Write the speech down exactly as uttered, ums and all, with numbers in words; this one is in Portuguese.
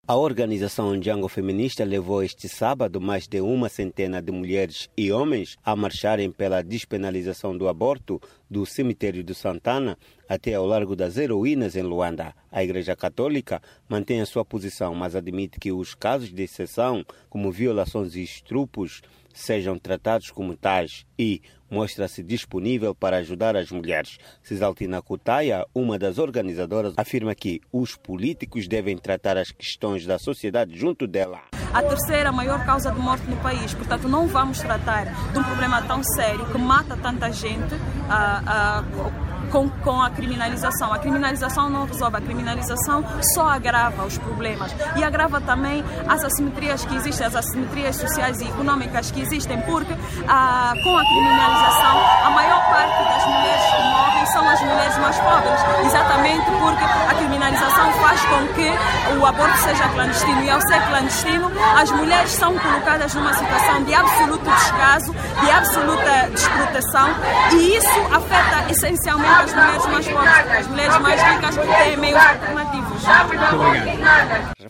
A organização Django Feminista levou este sábado mais de uma centena de mulheres e homens a marcharem pela despenalização do aborto do cemitério de Santana até ao Largo das Heroínas, em Luanda. A Igreja Católica mantém a sua posição, mas admite que os casos de exceção, como violações e estrupos, sejam tratados como tais e mostra-se disponível para ajudar as mulheres. Cisaltina Kutaia, uma das organizadoras, afirma que os políticos devem tratar as questões da sociedade junto dela. A terceira maior causa de morte no país, portanto não vamos tratar de um problema tão sério que mata tanta gente a, a, com, com a criminalização. A criminalização não resolve, a criminalização só agrava os problemas e agrava também as assimetrias que existem, as assimetrias sociais e econômicas que existem, porque a, com a criminalização a maior parte das mulheres que morrem são as mulheres mais pobres, exatamente porque a criminalização faz com que o aborto seja clandestino e ao ser clandestino as mulheres são colocadas numa situação de absoluto descaso, de absoluta desproteção e isso afeta essencialmente as mulheres mais pobres, porque as mulheres mais ricas têm meios alternativos. Muito obrigado.